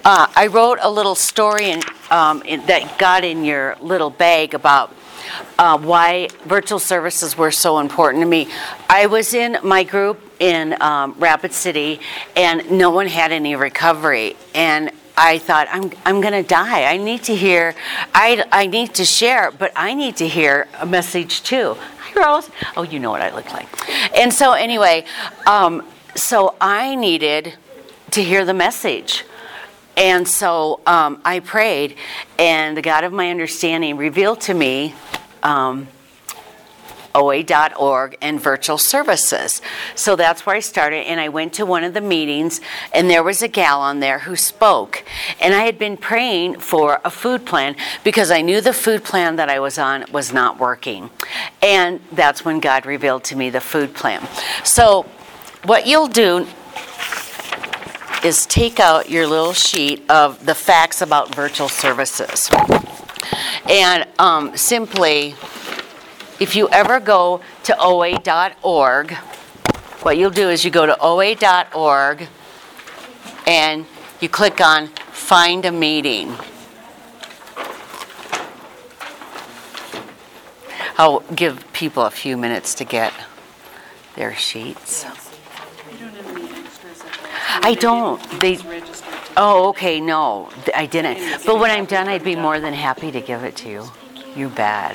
I wrote a little story that got in your little bag about why virtual services were so important to me. I was in my group in Rapid City, and no one had any recovery. And I thought, I'm going to die. I need to hear, I need to share, but I need to hear a message too. Hi, Rose. Oh, you know what I look like. And so anyway, so I needed to hear the message. And so I prayed, and the God of my understanding revealed to me OA.org and virtual services. So that's where I started, and I went to one of the meetings, and there was a gal on there who spoke. And I had been praying for a food plan because I knew the food plan that I was on was not working. And that's when God revealed to me the food plan. So what you'll do is take out your little sheet of the facts about virtual services. And simply, if you ever go to OA.org, what you'll do is you go to OA.org and you click on Find a Meeting. I'll give people a few minutes to get their sheets. I don't. Oh, okay, no, I didn't. But when I'm done, I'd be more than happy to give it to you. You bet.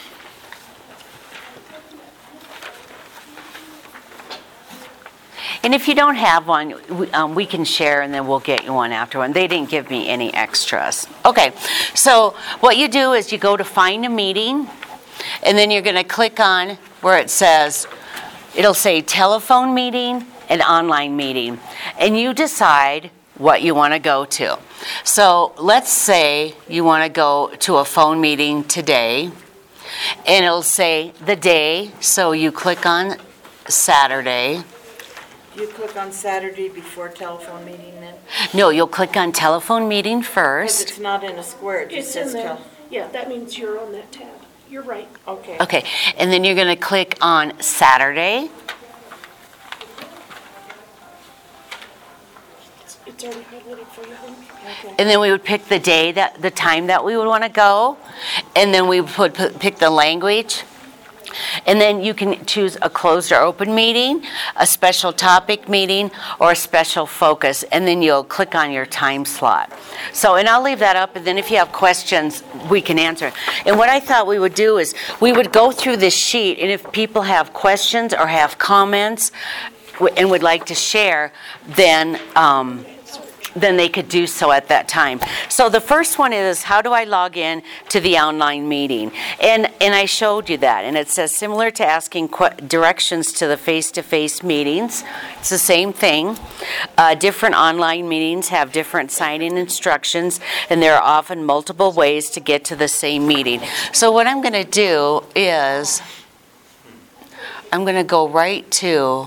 And if you don't have one, we can share, and then we'll get you one after one. They didn't give me any extras. Okay, so what you do is you go to Find a Meeting, and then you're going to click on where it says, it'll say telephone meeting and online meeting, and you decide what you want to go to. So let's say you want to go to a phone meeting today, and it'll say the day, so you click on Saturday. You click on Saturday before telephone meeting then? No, you'll click on telephone meeting Because first. it's not in a square, it just It's in says there. Yeah, that means you're on that tab. You're right. Okay. Okay, and then you're going to click on Saturday. It's already highlighted for you. Okay. And then we would pick the time that we would want to go, and then we would pick the language. And then you can choose a closed or open meeting, a special topic meeting, or a special focus, and then you'll click on your time slot. So, and I'll leave that up, and then if you have questions, we can answer. And what I thought we would do is we would go through this sheet, and if people have questions or have comments and would like to share, then they could do so at that time. So the first one is, how do I log in to the online meeting? And I showed you that, and it says similar to asking directions to the face-to-face meetings. It's the same thing. Different online meetings have different sign-in instructions, and there are often multiple ways to get to the same meeting. So what I'm going to do is I'm going to go right to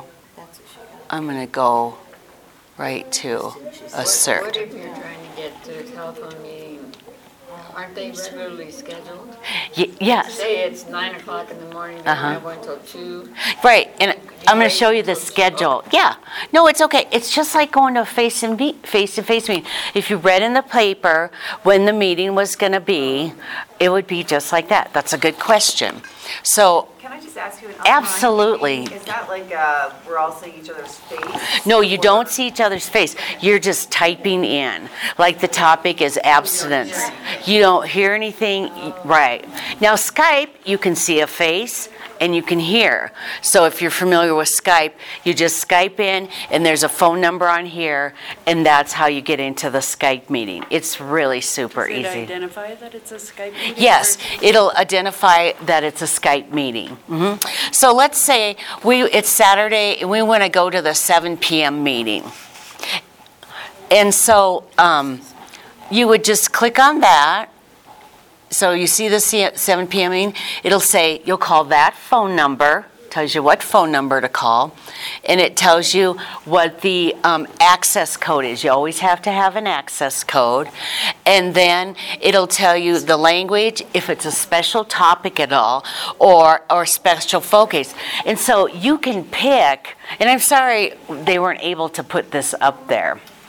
assert. What if you're trying to get to a telephone meeting? Aren't they regularly scheduled? Yes. Say it's 9 o'clock in the morning, then I went till 2. Right, and I'm going to show you the schedule. Yeah. No, it's okay. It's just like going to a face-to-face meeting. If you read in the paper when the meeting was going to be, it would be just like that. That's a good question. So, Can I just ask you an absolutely. meeting? Is that like we're all seeing each other's face? No, you don't see each other's face. You're just typing in. Like the topic is abstinence. You don't hear anything. Right. Now, Skype, you can see a face and you can hear. So if you're familiar with Skype, you just Skype in, and there's a phone number on here, and that's how you get into the Skype meeting. It's really super easy. Does it identify that it's a Skype meeting? Yes, it'll identify that it's a Skype meeting. So let's say it's Saturday and we want to go to the 7 p.m. meeting. And so you would just click on that. So you see the 7 p.m. meeting, it'll say you'll call that phone number, tells you what phone number to call, and it tells you what the access code is. You always have to have an access code. And then it'll tell you the language, if it's a special topic at all, or special focus. And so you can pick, and I'm sorry they weren't able to put this up there.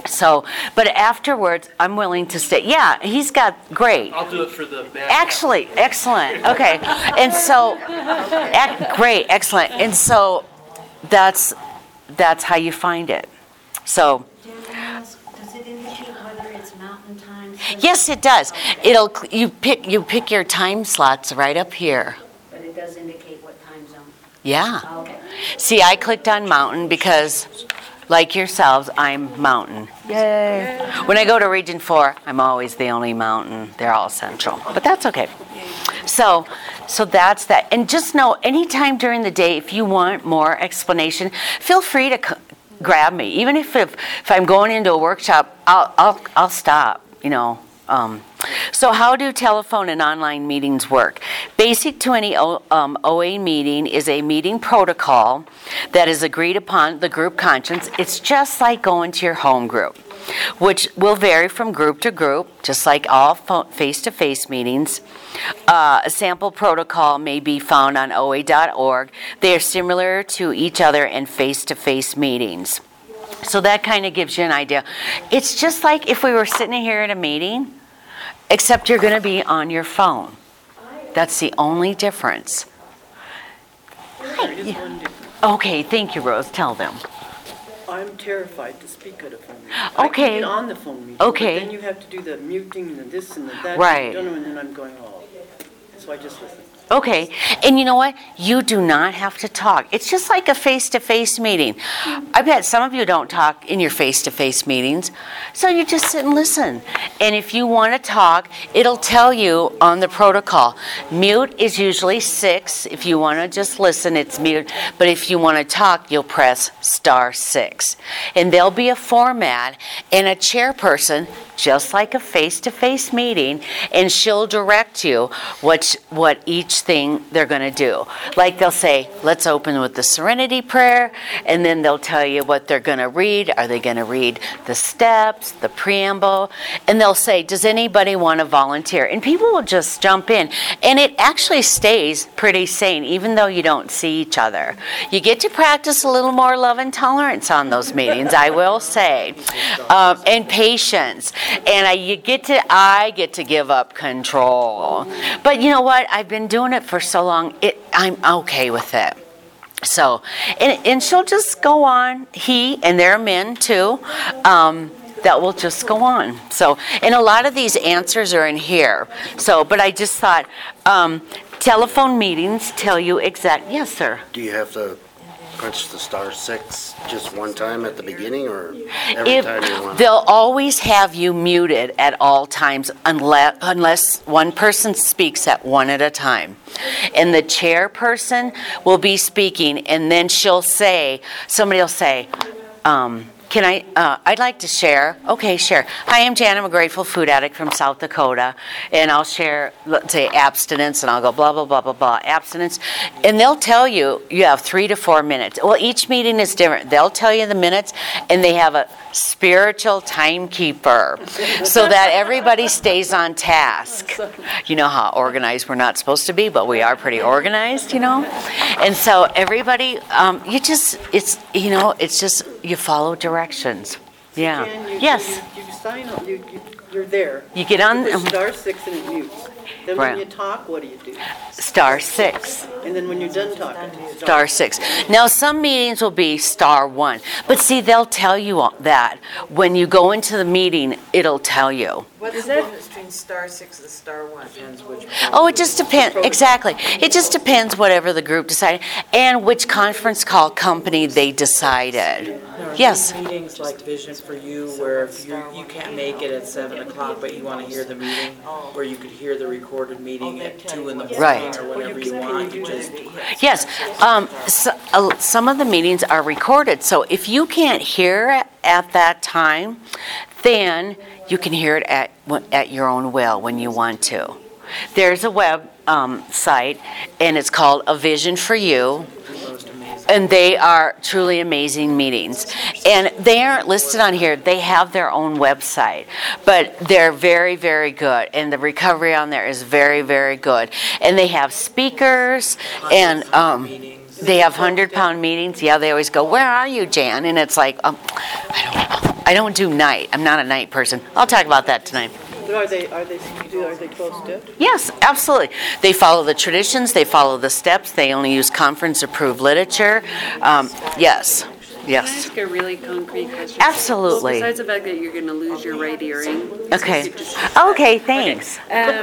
So, but afterwards, I'm willing to stay. Yeah, he's got, great. I'll do it for the back. Actually, excellent, okay. And so, great, excellent. And so, that's how you find it. So, Does it indicate whether it's mountain time? yes, it does. You pick your time slots right up here. But it does indicate what time zone? Yeah. Okay. See, I clicked on mountain because, like yourselves, I'm mountain. Yay. When I go to Region 4, I'm always the only mountain. They're all central, but that's okay. So that's that. And just know, anytime during the day, if you want more explanation, feel free to grab me. Even if I'm going into a workshop, I'll stop, you know. So how do telephone and online meetings work? Basic to any OA meeting is a meeting protocol that is agreed upon the group conscience. It's just like going to your home group, which will vary from group to group, just like all face-to-face meetings. A sample protocol may be found on OA.org. They are similar to each other in face-to-face meetings. So that kind of gives you an idea. It's just like if we were sitting here at a meeting, except you're going to be on your phone. That's the only difference. Okay, thank you, Rose. Tell them. I'm terrified to speak at a phone meeting. Okay. I can get on the phone meeting, Okay. but then you have to do the muting and this and the that. Right. And then I'm going, oh. So I just listen. Okay, and you know what? You do not have to talk. It's just like a face-to-face meeting. I bet some of you don't talk in your face-to-face meetings, so you just sit and listen. And if you want to talk, it'll tell you on the protocol. Mute is usually 6. If you want to just listen, it's mute. But if you want to talk, you'll press *6. And there'll be a format and a chairperson, just like a face-to-face meeting, and she'll direct you what each thing they're going to do. Like they'll say, let's open with the Serenity Prayer, and then they'll tell you what they're going to read. Are they going to read the steps, the preamble? And they'll say, does anybody want to volunteer? And people will just jump in. And it actually stays pretty sane, even though you don't see each other. You get to practice a little more love and tolerance on those meetings, I will say, and patience. And I get to give up control. But you know what? I've been doing it for so long, I'm okay with it. So, and she'll just go on, and there are men too, that will just go on. So, and a lot of these answers are in here. So, but I just thought, telephone meetings tell you yes, sir. Do you have to punch the *6 just one time at the beginning, or every time you want? They'll always have you muted at all times unless one person speaks at one at a time. And the chairperson will be speaking, and then somebody will say, I'd like to share. Okay, share. Hi, I'm Jan. I'm a grateful food addict from South Dakota. And I'll share, let's say, abstinence, and I'll go blah, blah, blah, blah, blah, abstinence. And they'll tell you have 3 to 4 minutes. Well, each meeting is different. They'll tell you the minutes, and they have a spiritual timekeeper so that everybody stays on task. You know how organized we're not supposed to be, but we are pretty organized, you know? And so everybody, it's just, you follow directions. Yeah. Yes. You sign up, you're there. You get on. You push *6 and it mutes. Then Right. when you talk, what do you do? *6. And then when you're done talking, *6. Now, some meetings will be *1. But see, they'll tell you all that. When you go into the meeting, it'll tell you. What is the difference between *6 and *1? Depends which. Oh, it just depends. Exactly. It just depends whatever the group decided and which conference call company they decided. Yes. Meetings like Vision for You, where if you can't make it at 7 o'clock, but you want to hear the meeting, where you could hear the recorded meeting at 2 in the morning, Right. or whenever you want, you just... Yes. Some of the meetings are recorded, so if you can't hear it at that time, then you can hear it at your own will when you want to. There's a web site, and it's called A Vision for You. And they are truly amazing meetings. And they aren't listed on here. They have their own website. But they're very, very good. And the recovery on there is very, very good. And they have speakers. And they have 100-pound meetings. Yeah, they always go, where are you, Jan? And it's like, I don't know. I don't do night. I'm not a night person. I'll talk about that tonight. But are they close to it? Yes, absolutely. They follow the traditions, they follow the steps, they only use conference-approved literature. Yes, Can I yes. ask a really concrete question? Absolutely. Besides the fact that you're going to lose your right earring. Okay. Okay, thanks.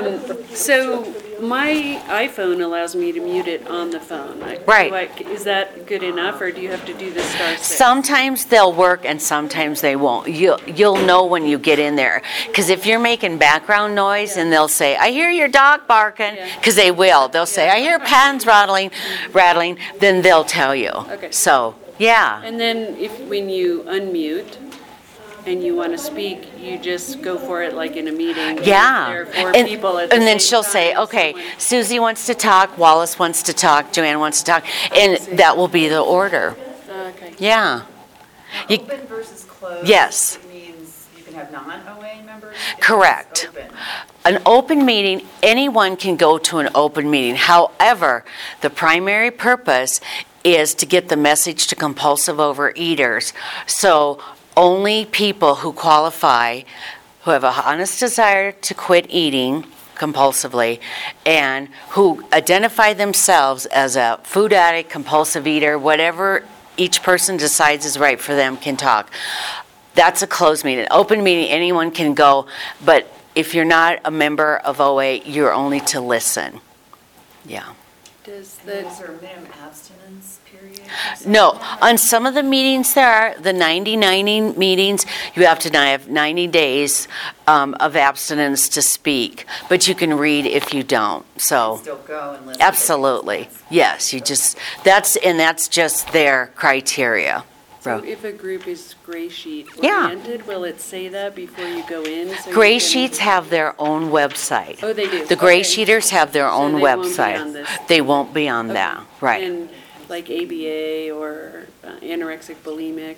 So my iPhone allows me to mute it on the phone. Right. Is that good enough, or do you have to do the *6? Sometimes they'll work and sometimes they won't. You'll know when you get in there. Because if you're making background noise and they'll say, I hear your dog barking, because they will. They'll say, I hear pans rattling, then they'll tell you. Okay. So, yeah. And then when you unmute and you want to speak, you just go for it like in a meeting. Yeah. There are four people at the and then same she'll say, time, okay, someone- Susie wants to talk, Wallace wants to talk, Joanne wants to talk, and that will be the order. Okay. Yeah. You- Open versus closed. Yes. Means you can have non-OA members? Correct. Open. An open meeting, anyone can go to an open meeting. However, the primary purpose is to get the message to compulsive overeaters. So only people who qualify, who have an honest desire to quit eating compulsively, and who identify themselves as a food addict, compulsive eater, whatever each person decides is right for them, can talk. That's a closed meeting. Open meeting, anyone can go, but if you're not a member of OA, you're only to listen. Yeah. Does Is the, there a minimum abstinence period? No, on some of the meetings there are, the 90-90 meetings, you have to have 90 days of abstinence to speak, but you can read if you don't, so. Still go and listen. Absolutely, yes, that's just their criteria. so if a group is gray sheet Yeah. oriented, will it say that before you go in? So you Gray can- sheets have their own website. Oh, they do? The gray Okay. sheeters have their So own they won't be website. on this. They won't be on that, right. And like ABA or anorexic bulimic,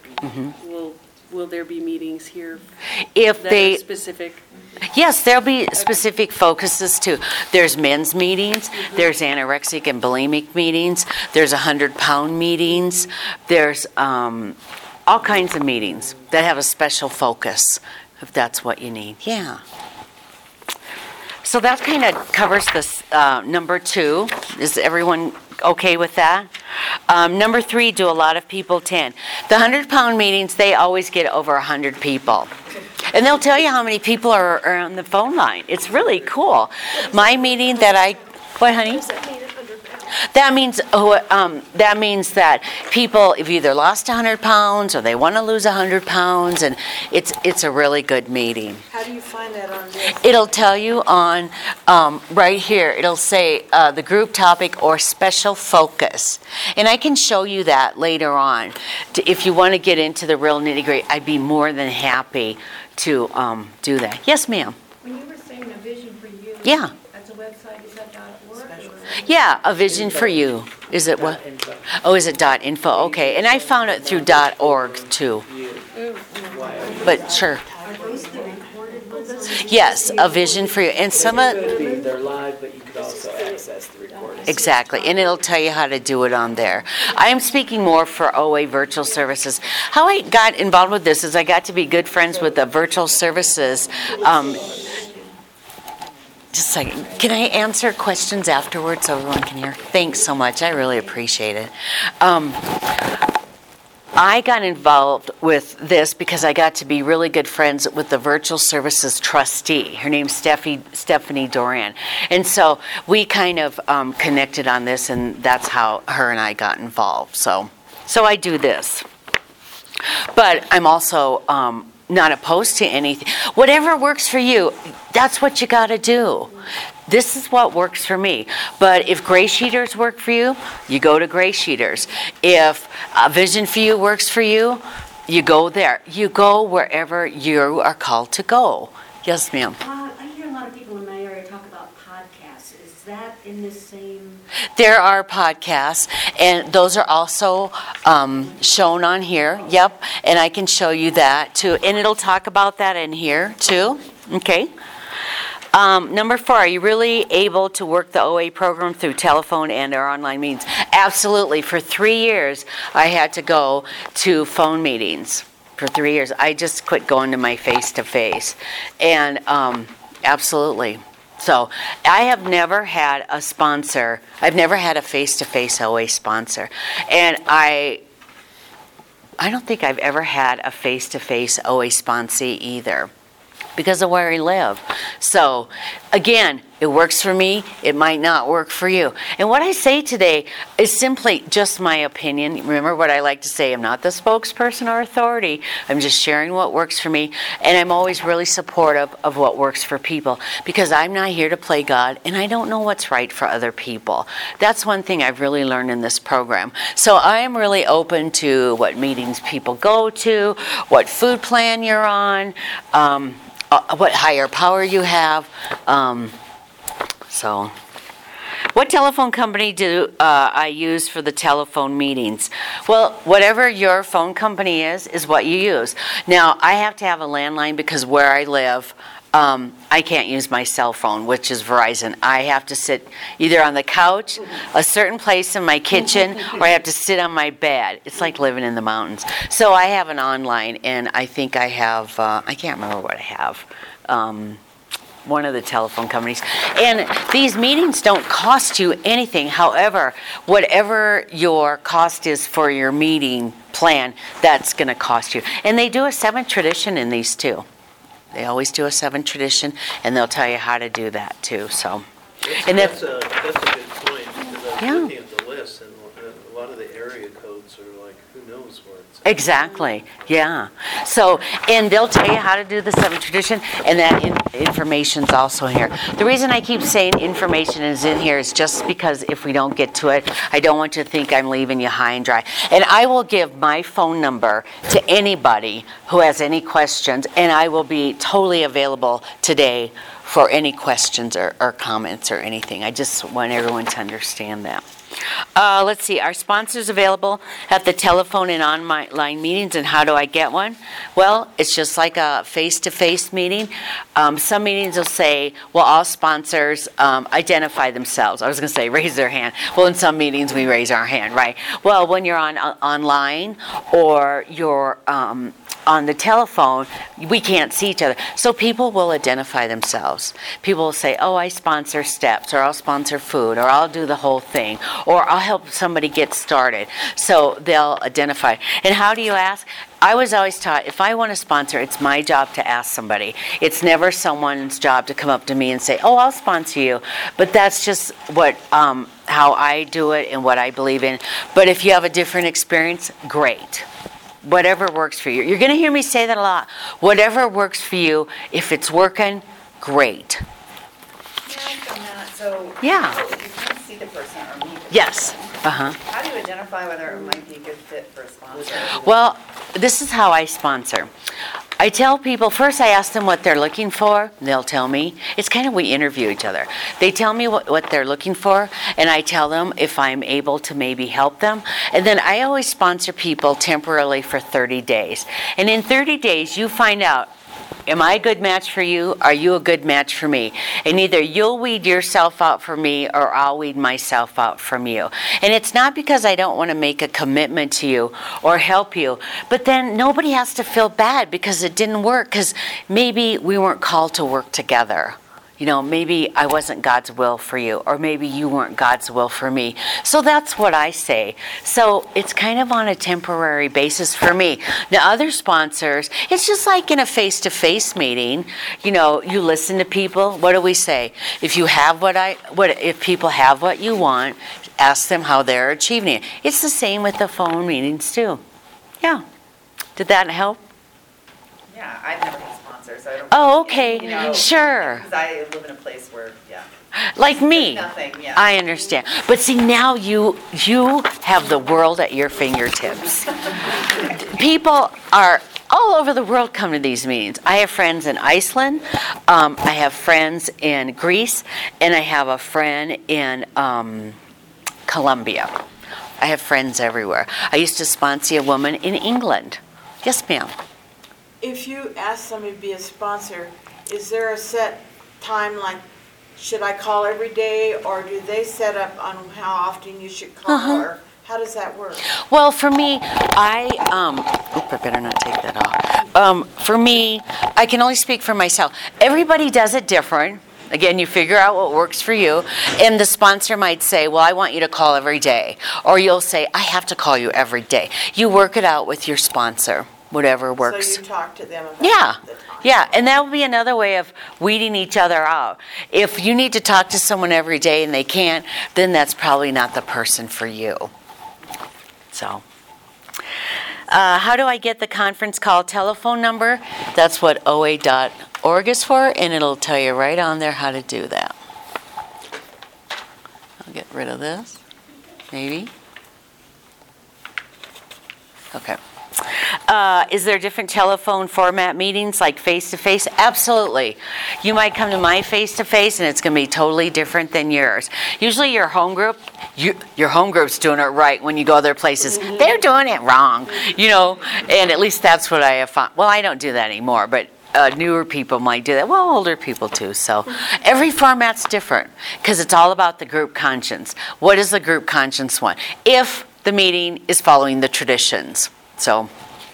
will there be meetings here If that they, are specific? yes, there'll be specific focuses too. There's men's meetings, there's anorexic and bulimic meetings, there's 100-pound meetings, there's all kinds of meetings that have a special focus, if that's what you need. Yeah. So that kind of covers this number 2. Is everyone okay with that? Number 3, do a lot of people attend? The 100-pound meetings, they always get over 100 people. And they'll tell you how many people are on the phone line. It's really cool. My meeting that what, honey? Does that mean 100 pounds? That means that people have either lost 100 pounds or they want to lose 100 pounds, and it's a really good meeting. How do you find that on this? It'll tell you on, right here, it'll say the group topic or special focus. And I can show you that later on. If you want to get into the real nitty-gritty, I'd be more than happy to do that. Yes, ma'am. When you were saying a vision for you. Yeah. That's a website, is that .org? Yeah, A Vision for You. Is it what? Info. Oh, is it .info? Okay. And I found it through .org too. But sure. Are those the recorded ones? Yes, A Vision for You. And some of, Could be, they're live, but you could also access the recording. exactly, and it'll tell you how to do it on there. I am speaking more for OA Virtual Services. How I got involved with this is I got to be good friends with the Virtual Services. Just a second. Can I answer questions afterwards so everyone can hear? Thanks so much. I really appreciate it. I got involved with this because I got to be really good friends with the Virtual Services trustee. Her name's Stephanie Doran. And so we kind of connected on this, and that's how her and I got involved. So I do this. But I'm also not opposed to anything. Whatever works for you, that's what you got to do. This is what works for me. But if Gray Sheeters work for you, you go to Gray Sheeters. If A Vision for You works for you, you go there. You go wherever you are called to go. Yes, ma'am. I hear a lot of people in my area talk about podcasts. Is that in this same? There are podcasts, and those are also shown on here. Yep, and I can show you that too. And it'll talk about that in here too. Okay. Number 4, are you really able to work the OA program through telephone and or online meetings? Absolutely. For 3 years, I had to go to phone meetings. for 3 years. I just quit going to my face-to-face. And absolutely. So I have never had a sponsor. I've never had a face-to-face OA sponsor. And I don't think I've ever had a face-to-face OA sponsee either, because of where I live. So, again, it works for me, it might not work for you. And what I say today is simply just my opinion. Remember what I like to say, I'm not the spokesperson or authority. I'm just sharing what works for me, and I'm always really supportive of what works for people, because I'm not here to play God, and I don't know what's right for other people. That's one thing I've really learned in this program. So I am really open to what meetings people go to, what food plan you're on, what higher power you have. So, what telephone company do I use for the telephone meetings? Well, whatever your phone company is what you use. Now, I have to have a landline because where I live, I can't use my cell phone, which is Verizon. I have to sit either on the couch, a certain place in my kitchen, or I have to sit on my bed. It's like living in the mountains. So I have an online, and I think I have, I can't remember what I have. One of the telephone companies. And these meetings don't cost you anything. However, whatever your cost is for your meeting plan, that's going to cost you. And they do a 7 tradition in these too. They always do a 7 tradition, and they'll tell you how to do that too. So, and that's a good point, because I was looking at the list, and a lot of the area codes are like, who knows where it's at. Exactly, yeah. So, and they'll tell you how to do the 7 tradition, and that information's also here. The reason I keep saying information is in here is just because if we don't get to it, I don't want you to think I'm leaving you high and dry. And I will give my phone number to anybody who has any questions, and I will be totally available today for any questions or comments or anything. I just want everyone to understand that. Let's see, our sponsors available at the telephone and online meetings, and how do I get one? Well, it's just like a face-to-face meeting. Some meetings will say, well, all sponsors identify themselves. I was going to say raise their hand. Well, in some meetings we raise our hand, right? Well, when you're online or you're on the telephone, we can't see each other. So people will identify themselves. People will say, oh, I sponsor steps, or I'll sponsor food, or I'll do the whole thing, or I'll help somebody get started. So they'll identify. And how do you ask? I was always taught, if I want to sponsor, it's my job to ask somebody. It's never someone's job to come up to me and say, oh, I'll sponsor you. But that's just what how I do it and what I believe in. But if you have a different experience, great. Whatever works for you. You're going to hear me say that a lot. Whatever works for you, if it's working, great. So, Yeah. so if you can't see the person or meet the Yes. person, Uh-huh. how do you identify whether it might be a good fit for a sponsor? Well, this is how I sponsor. I tell people, first I ask them what they're looking for, and they'll tell me. It's kind of, we interview each other. They tell me what they're looking for, and I tell them if I'm able to maybe help them. And then I always sponsor people temporarily for 30 days. And in 30 days, you find out, am I a good match for you? Are you a good match for me? And either you'll weed yourself out for me, or I'll weed myself out from you. And it's not because I don't want to make a commitment to you or help you, but then nobody has to feel bad because it didn't work, because maybe we weren't called to work together. You know, maybe I wasn't God's will for you, or maybe you weren't God's will for me. So that's what I say. So it's kind of on a temporary basis for me. Now, other sponsors, it's just like in a face-to-face meeting. You know, you listen to people. What do we say? If people have what you want, ask them how they're achieving it. It's the same with the phone meetings too. Yeah. Did that help? Yeah, I've never had sponsors, so I don't. Oh, okay. You know, Sure. Because I live in a place where, yeah. Like me. There's nothing, yeah. I understand. But see, now you have the world at your fingertips. People are all over the world come to these meetings. I have friends in Iceland. I have friends in Greece. And I have a friend in Colombia. I have friends everywhere. I used to sponsor a woman in England. Yes, ma'am. If you ask somebody to be a sponsor, is there a set time, like, should I call every day, or do they set up on how often you should call, or How does that work? Well, for me, I better not take that off. For me, I can only speak for myself. Everybody does it different. Again, you figure out what works for you. And the sponsor might say, well, I want you to call every day. Or you'll say, I have to call you every day. You work it out with your sponsor, whatever works. So you talk to them about Yeah, the time. yeah, and that would be another way of weeding each other out. If you need to talk to someone every day and they can't, then that's probably not the person for you. So, how do I get the conference call telephone number? That's what OA.org is for, and it'll tell you right on there how to do that. I'll get rid of this, maybe. Okay. Is there different telephone format meetings like face-to-face? Absolutely. You might come to my face-to-face and it's going to be totally different than yours. Usually your home group, your home group's doing it right. When you go other places, they're doing it wrong, and at least that's what I have found. Well, I don't do that anymore, but newer people might do that. Well, older people too. So every format's different because it's all about the group conscience. What does the group conscience want? If the meeting is following the traditions. So,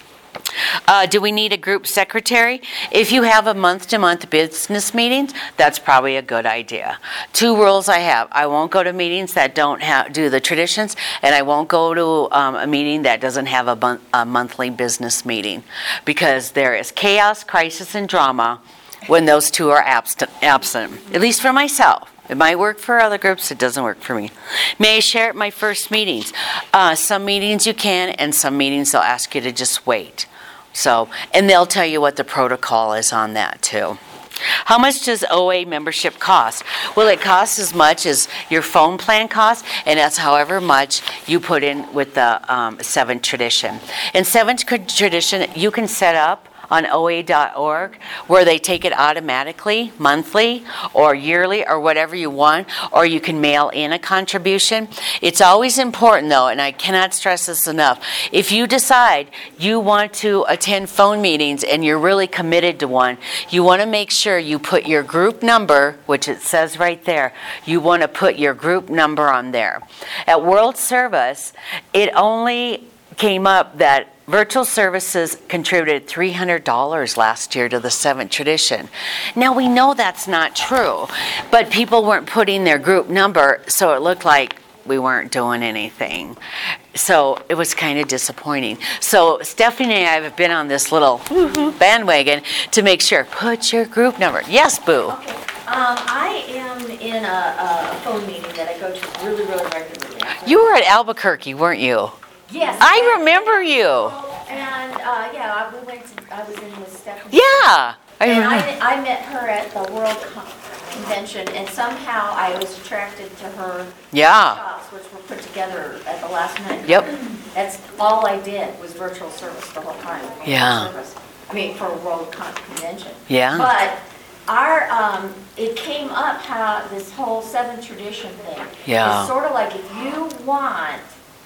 do we need a group secretary? If you have a month-to-month business meetings, that's probably a good idea. 2 rules I have. I won't go to meetings that don't do the traditions, and I won't go to a meeting that doesn't have a monthly business meeting, because there is chaos, crisis, and drama when those 2 are absent, at least for myself. It might work for other groups, it doesn't work for me. May I share at my first meetings? Some meetings you can, and some meetings they'll ask you to just wait. So, and they'll tell you what the protocol is on that too. How much does OA membership cost? Well, it costs as much as your phone plan costs, and that's however much you put in with the 7th Tradition. In 7th Tradition, you can set up on OA.org, where they take it automatically, monthly, or yearly, or whatever you want, or you can mail in a contribution. It's always important, though, and I cannot stress this enough, if you decide you want to attend phone meetings and you're really committed to one, you want to make sure you put your group number, which it says right there, you want to put your group number on there. At World Service, it only came up that virtual services contributed $300 last year to the 7th Tradition. Now, we know that's not true, but people weren't putting their group number, so it looked like we weren't doing anything. So it was kind of disappointing. So Stephanie and I have been on this little bandwagon to make sure, put your group number. Yes, Boo? Okay. I am in a phone meeting that I go to really, really regularly. You were at Albuquerque, weren't you? Yes. I remember you. And, I was in with Stephanie. Yeah. I met her at the World Convention, and somehow I was attracted to her shops, which were put together at the last minute. Yep. That's all I did was virtual service the whole time. Yeah. Service. I mean, for a World Convention. Yeah. But it came up how this whole 7th Tradition thing. Yeah. It's sort of like if you want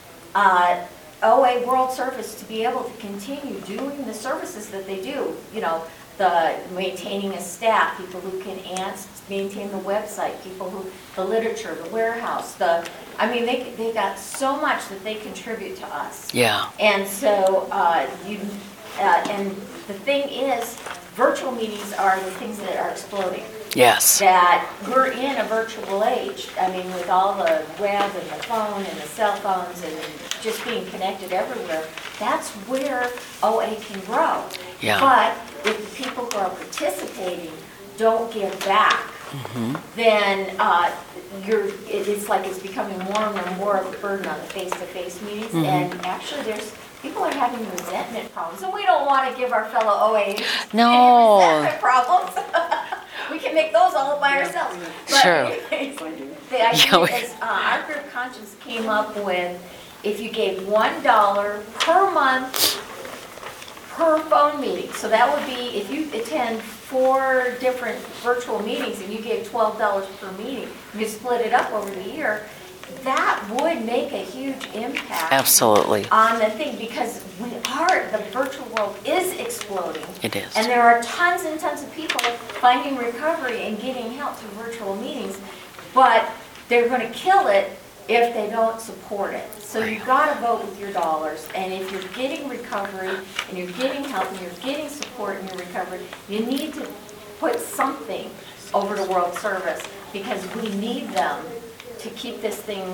OA World Service to be able to continue doing the services that they do, the maintaining a staff, people who can maintain the website, people who, the literature, the warehouse, they got so much that they contribute to us. Yeah. And so, and the thing is, virtual meetings are the things that are exploding. Yes. That we're in a virtual age. I mean, with all the web and the phone and the cell phones and just being connected everywhere, that's where OA can grow. Yeah. But if the people who are participating don't give back, then it's like it's becoming more and more of a burden on the face-to-face meetings. And actually, people are having resentment problems, and we don't want to give our fellow OAs resentment problems. We can make those all by ourselves. But Sure. The idea is, our group conscience came up with, if you gave $1 per month per phone meeting, so that would be, if you attend 4 different virtual meetings and you gave $12 per meeting, you split it up over the year, that would make a huge impact. Absolutely. On the thing, because the virtual world is exploding. It is. And there are tons and tons of people finding recovery and getting help through virtual meetings, but they're going to kill it if they don't support it. So you've got to vote with your dollars, and if you're getting recovery, and you're getting help, and you're getting support in your recovery, you need to put something over to World Service, because we need them to keep this thing,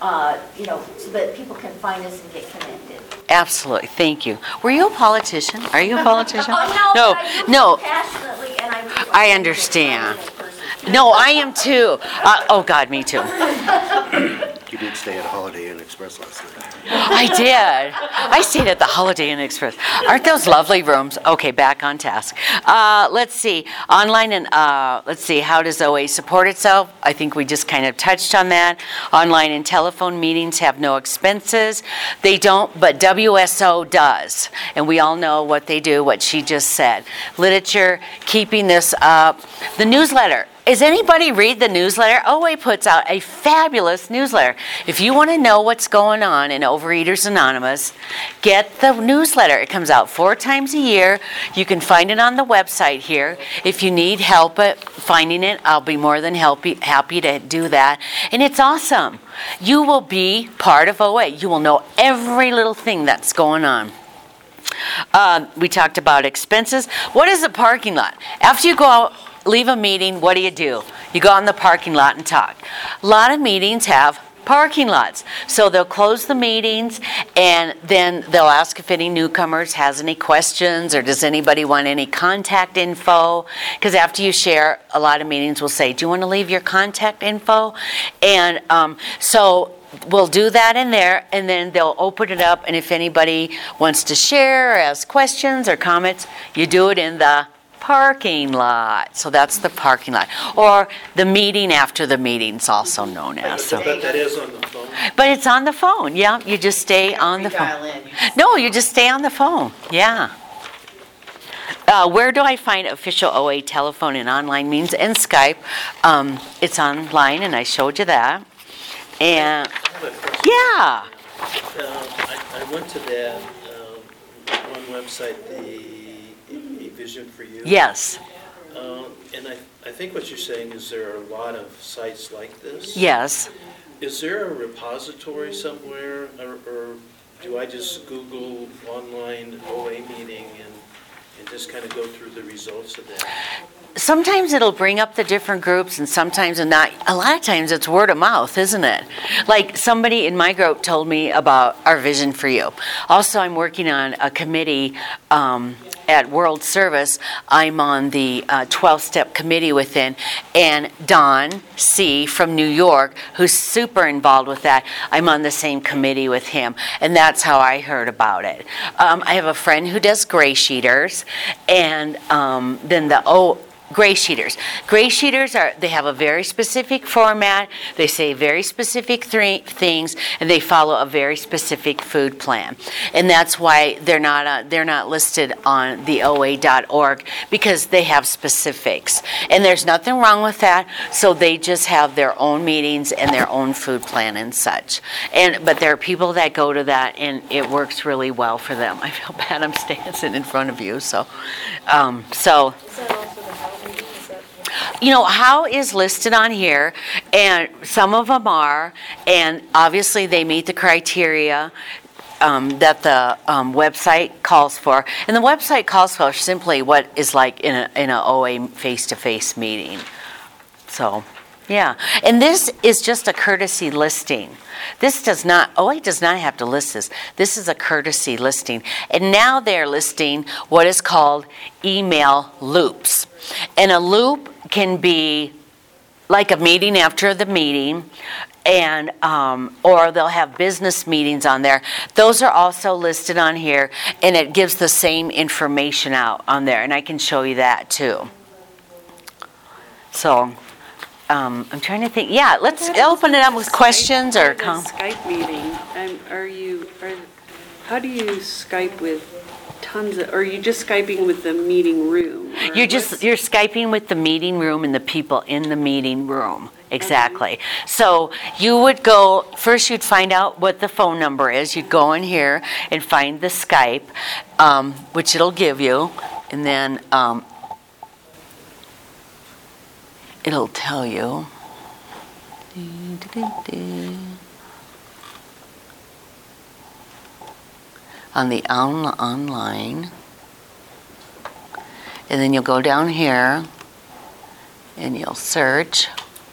so that people can find us and get connected. Absolutely, thank you. Were you a politician? Are you a politician? Oh, no, but I do no. so passionately, and I understand. No, I am too. Oh, God, me too. You did stay at Holiday Inn Express last night. I did. I stayed at the Holiday Inn Express. Aren't those lovely rooms? Okay, back on task. Let's see. Online and, let's see, how does OA support itself? I think we just kind of touched on that. Online and telephone meetings have no expenses. They don't, but WSO does. And we all know what they do, what she just said. Literature, keeping this up. The newsletter. Does anybody read the newsletter? OA puts out a fabulous newsletter. If you want to know what's going on in Overeaters Anonymous, get the newsletter. It comes out 4 times a year. You can find it on the website here. If you need help at finding it, I'll be more than happy to do that. And it's awesome. You will be part of OA. You will know every little thing that's going on. We talked about expenses. What is a parking lot? After you go out, leave a meeting, what do? You go out in the parking lot and talk. A lot of meetings have parking lots. So they'll close the meetings, and then they'll ask if any newcomers has any questions, or does anybody want any contact info? Because after you share, a lot of meetings will say, do you want to leave your contact info? And so we'll do that in there, and then they'll open it up, and if anybody wants to share or ask questions or comments, you do it in the parking lot. So that's the parking lot. Or the meeting after the meeting's also known as. So. But that is on the phone. But it's on the phone, yeah. You just stay on the phone. No, you just stay on the phone, yeah. Where do I find official OA telephone and online meetings? And Skype. It's online, and I showed you that. And I have a question. yeah. I went to that one website, A Vision for You. Yes. And I think what you're saying is there are a lot of sites like this. Yes. Is there a repository somewhere, or do I just Google online OA meeting and just kind of go through the results of that? Sometimes it'll bring up the different groups, and sometimes not. A lot of times it's word of mouth, isn't it? Like somebody in my group told me about our Vision for You. Also, I'm working on a committee at World Service. I'm on the 12-step committee within, and Don C. from New York, who's super involved with that, I'm on the same committee with him, and that's how I heard about it. I have a friend who does gray sheeters, and then gray sheeters. Gray sheeters they have a very specific format. They say very specific things, and they follow a very specific food plan. And that's why they're not listed on the OA.org, because they have specifics. And there's nothing wrong with that. So they just have their own meetings and their own food plan and such. But there are people that go to that, and it works really well for them. I feel bad I'm standing in front of you. So. Is that all for the How meeting? Is that? How is listed on here, and some of them are, and obviously they meet the criteria that the website calls for. And the website calls for simply what is like in a OA face-to-face meeting. So, yeah. And this is just a courtesy listing. OA does not have to list this. This is a courtesy listing. And now they're listing what is called email loops. And a loop can be like a meeting after the meeting, and or they'll have business meetings on there. Those are also listed on here, and it gives the same information out on there. And I can show you that too. So I'm trying to think. Yeah, let's open it up with questions or comments. Skype meeting. How do you Skype with tons of? Or are you just Skyping with the meeting room? You're Skyping with the meeting room and the people in the meeting room. Exactly. Okay. So you would go, first you'd find out what the phone number is. You'd go in here and find the Skype, which it'll give you, and then it'll tell you. on the online. And then you'll go down here and you'll search.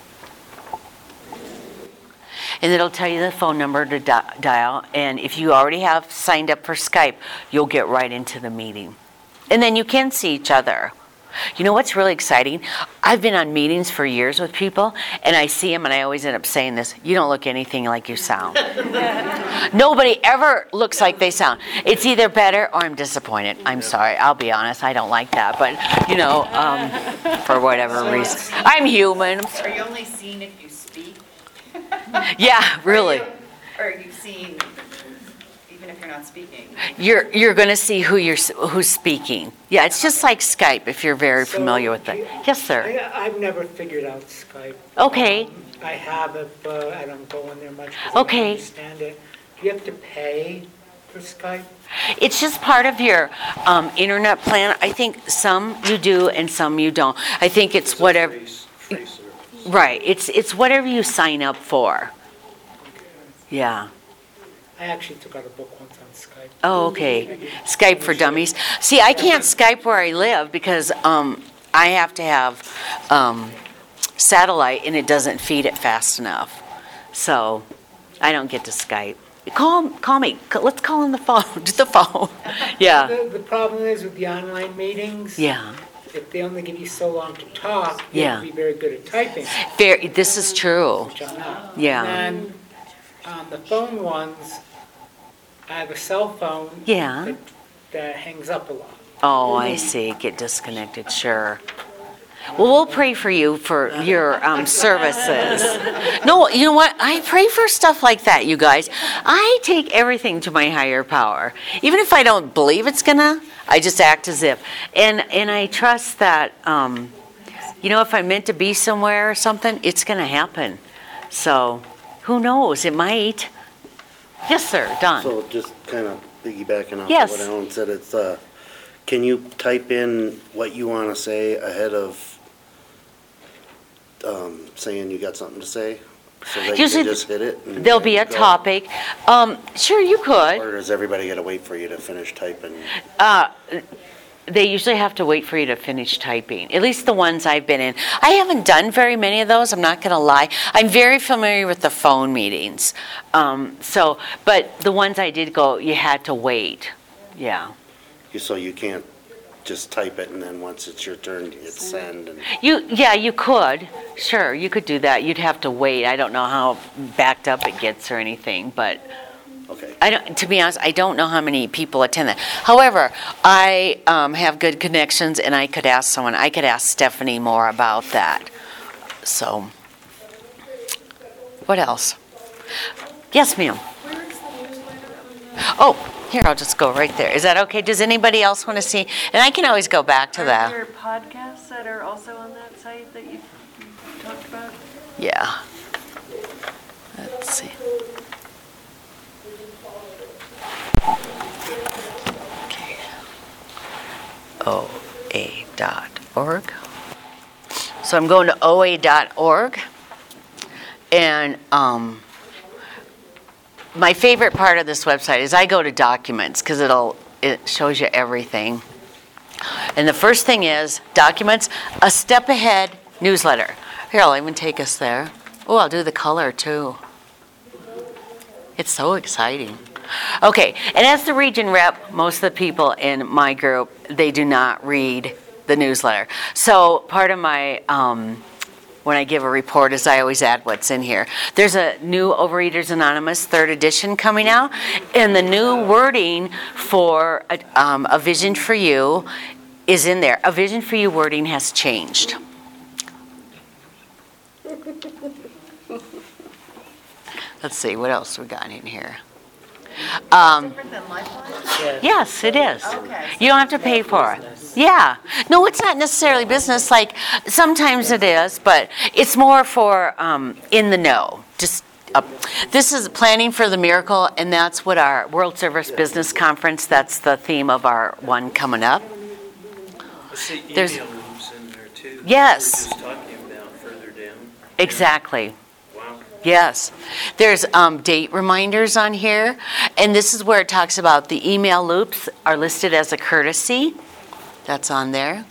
And it'll tell you the phone number to dial. And if you already have signed up for Skype, you'll get right into the meeting. And then you can see each other. You know what's really exciting? I've been on meetings for years with people, and I see them, and I always end up saying this: you don't look anything like you sound. Nobody ever looks like they sound. It's either better or I'm disappointed. I'm sorry. I'll be honest. I don't like that. But, for whatever reason. I'm human. Are you only seen if you speak? Yeah, really. Or are you seen even if you're not speaking? You're going to see who's speaking. Yeah, it's just like Skype if you're very familiar with it. Yes, sir. I've never figured out Skype. Okay. I have it, but I don't go in there much because Okay. I don't understand it. Do you have to pay for Skype? It's just part of your internet plan. I think some you do and some you don't. I think it's whatever. Free service. Right. It's whatever you sign up for. Yeah. I actually took out a book once on Skype. Oh, okay. Skype for dummies. See, I can't Skype where I live because I have to have satellite and it doesn't feed it fast enough. So I don't get to Skype. Call me. Let's call on the phone. Just the phone. Yeah. The problem is with the online meetings. Yeah. If they only give you so long to talk, you Yeah. have to be very good at typing, This is true. which I'm not. Yeah. And then on the phone ones, I have a cell phone Yeah. that hangs up a lot. Oh, I see. Get disconnected. Sure. Well, we'll pray for you for your services. No, you know what? I pray for stuff like that, you guys. I take everything to my higher power. Even if I don't believe it's gonna, I just act as if. And I trust that, if I'm meant to be somewhere or something, it's gonna happen. So, who knows? It might. Yes, sir. Don. So just kind of piggybacking off Yes. of what Ellen said, it's, can you type in what you want to say ahead of saying you got something to say? So that you Usually can just hit it? and There'll be a go? topic. Sure, you could. Or does everybody got to wait for you to finish typing? They usually have to wait for you to finish typing, at least the ones I've been in. I haven't done very many of those, I'm not going to lie. I'm very familiar with the phone meetings. But the ones I did go, you had to wait. Yeah. So you can't just type it and then once it's your turn, you hit send and... You could. Sure, you could do that. You'd have to wait. I don't know how backed up it gets or anything, but... Okay. To be honest, I don't know how many people attend that. However, I have good connections, and I could ask someone. I could ask Stephanie more about that. So, what else? Yes, ma'am. Oh, here, I'll just go right there. Is that okay? Does anybody else want to see? And I can always go back to that. Are there podcasts that are also on that site that you've talked about? Yeah. Let's see. Okay. OA.org. So I'm going to OA.org, and my favorite part of this website is I go to documents because it shows you everything. And the first thing is documents, a step ahead newsletter. Here, I'll even take us there. Oh, I'll do the color too. It's so exciting. Okay, and as the region rep, most of the people in my group, they do not read the newsletter. So part of my, when I give a report is I always add what's in here. There's a new Overeaters Anonymous 3rd edition coming out, and the new wording for A Vision for You is in there. A Vision for You wording has changed. Let's see, what else we got in here? Different than Lifeline? Yes, it is. Okay. You don't have to pay for it. Yeah. No, it's not necessarily business. Like, sometimes it is, but it's more for in the know. Just this is Planning for the Miracle, and that's what our World Service Business Conference, that's the theme of our one coming up. I see There's- email loops in there too. Yes. We were just talking about further down. Exactly. Wow. Yes. There's date reminders on here, and this is where it talks about the email loops are listed as a courtesy. That's on there.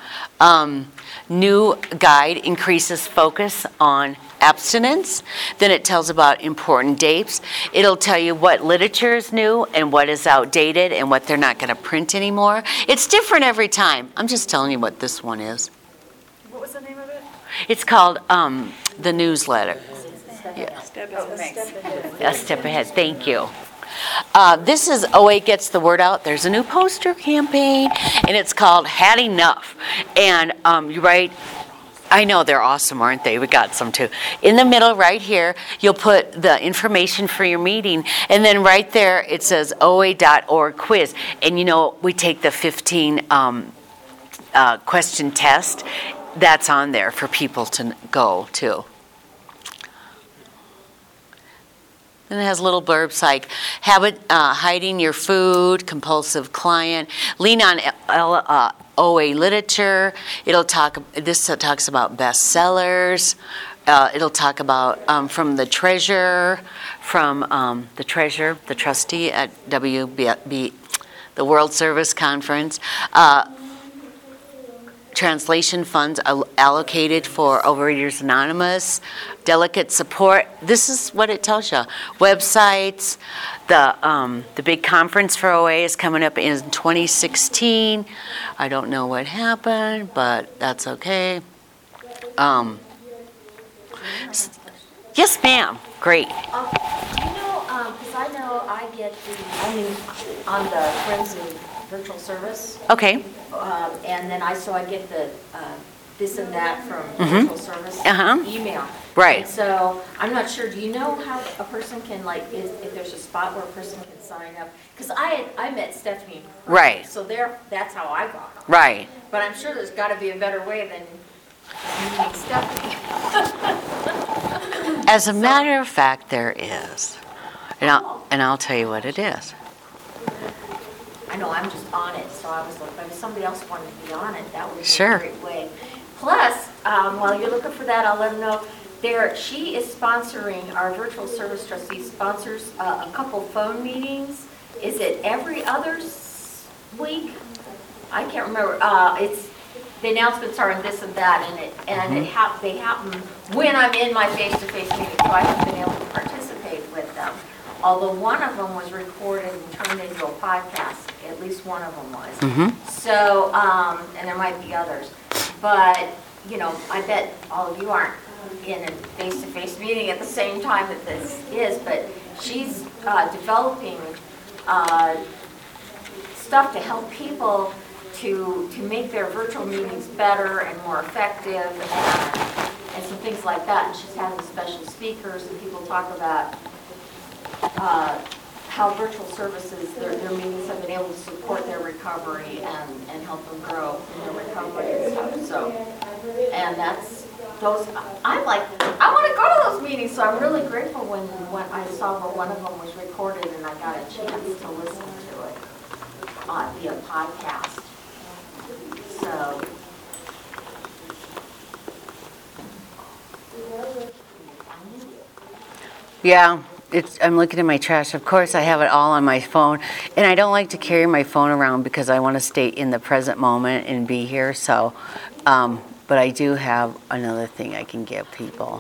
New guide increases focus on abstinence. Then it tells about important dates. It'll tell you what literature is new and what is outdated and what they're not going to print anymore. It's different every time. I'm just telling you what this one is. What was the name of it? It's called the newsletter. Yeah. Oh, thanks. A step ahead. Thank you. This is OA Gets the Word Out. There's a new poster campaign, and it's called Had Enough. And you write, I know they're awesome, aren't they? We got some too. In the middle right here, you'll put the information for your meeting, and then right there it says OA.org quiz. And you know, we take the 15 question test. That's on there for people to go to. And it has little blurbs like hiding your food, compulsive client, lean on OA literature. This talks about bestsellers. It'll talk about from the treasurer, the trustee at WB, the World Service Conference. Translation funds allocated for Overeaters Anonymous, delegate support. This is what it tells you. Websites, the big conference for OA is coming up in 2016. I don't know what happened, but that's okay. Yes, ma'am. Great. Because I know I get on the Friends of Virtual Service. Okay. And then I get the this and that from virtual service email. Right. And so I'm not sure, do you know how a person can, if there's a spot where a person can sign up? Because I met Stephanie. Right. So that's how I got on. Right. But I'm sure there's got to be a better way than meeting Stephanie. As a matter of fact, there is. And I'll tell you what it is. I know, I'm just on it, so I was like, if somebody else wanted to be on it, that would be Sure. a great way. Plus, while you're looking for that, I'll let them know, she is sponsoring, our virtual service trustee sponsors a couple phone meetings. Is it every other week? I can't remember. The announcements are in this and that, and they happen when I'm in my face-to-face meeting, so I haven't been able to participate with them. Although one of them was recorded and turned into a podcast, at least one of them was. So, and there might be others. But, I bet all of you aren't in a face-to-face meeting at the same time that this is, but she's developing stuff to help people to make their virtual meetings better and more effective and some things like that. And she's having special speakers and people talk about how virtual services, their meetings have been able to support their recovery and help them grow in their recovery and stuff. So, and that's those. I want to go to those meetings, so I'm really grateful when I saw that one of them was recorded and I got a chance to listen to it via podcast. So. Yeah. I'm looking at my trash. Of course, I have it all on my phone, and I don't like to carry my phone around because I want to stay in the present moment and be here. So, but I do have another thing I can give people.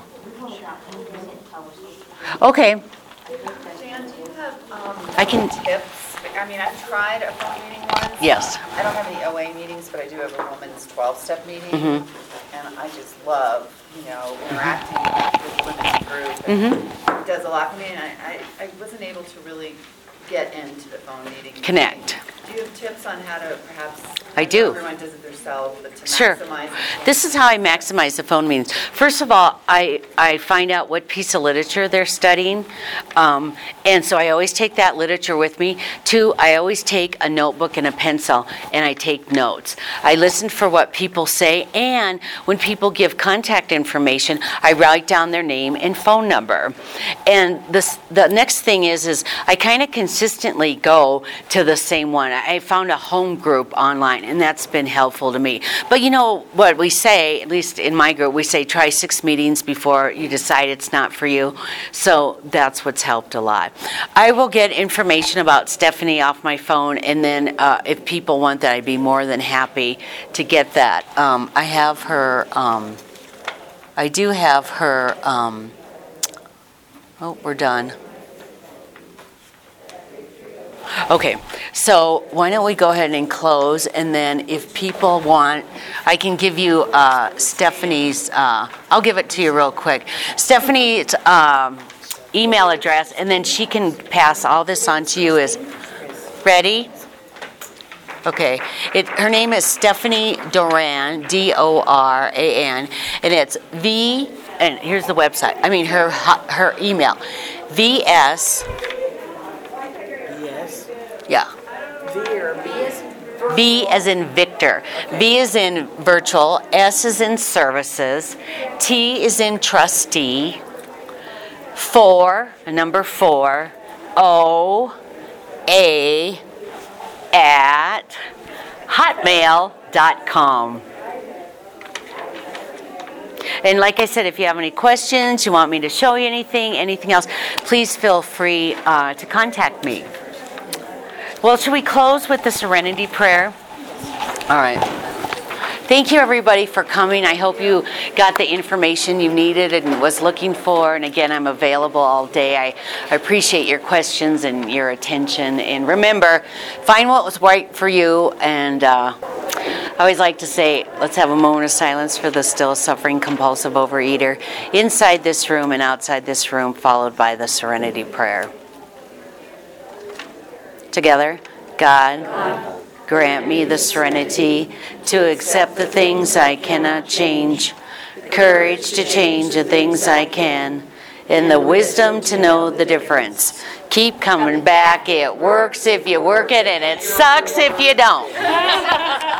Okay. Jan, do you have I can tips? I mean, I've tried a phone meeting once. Yes. I don't have any OA meetings, but I do have a women's 12-step meeting, and I just love, interacting with the women's group. And it does a lot for me, and I wasn't able to really get into the phone meeting. Connect. Do you have tips on how to perhaps? I do. Everyone does it themselves, but to Sure. maximize it. This is how I maximize the phone meetings. First of all, I find out what piece of literature they're studying, and so I always take that literature with me. 2, I always take a notebook and a pencil, and I take notes. I listen for what people say, and when people give contact information, I write down their name and phone number. And the next thing is I kind of consistently go to the same one. I found a home group online, and that's been helpful to me. But you know what we say, at least in my group, we say try 6 meetings before you decide it's not for you. So that's what's helped a lot. I will get information about Stephanie off my phone, and then if people want that, I'd be more than happy to get that. I have her, I do have her, oh, we're done. Okay, so why don't we go ahead and close, and then if people want, I can give you Stephanie's, I'll give it to you real quick. Stephanie's email address, and then she can pass all this on to you. Is ready? Okay, her name is Stephanie Doran, Doran, and it's V, and here's the website, I mean her email, VS, yeah. V as in Victor. V as in virtual. S as in services. T is in trustee. number 4. OA at hotmail.com. And like I said, if you have any questions, you want me to show you anything else, please feel free to contact me. Well, should we close with the Serenity Prayer? All right. Thank you, everybody, for coming. I hope you got the information you needed and was looking for. And again, I'm available all day. I appreciate your questions and your attention. And remember, find what was right for you. And I always like to say, let's have a moment of silence for the still suffering compulsive overeater inside this room and outside this room, followed by the Serenity Prayer. Together, God, grant me the serenity to accept the things I cannot change, courage to change the things I can, and the wisdom to know the difference. Keep coming back. It works if you work it, and it sucks if you don't.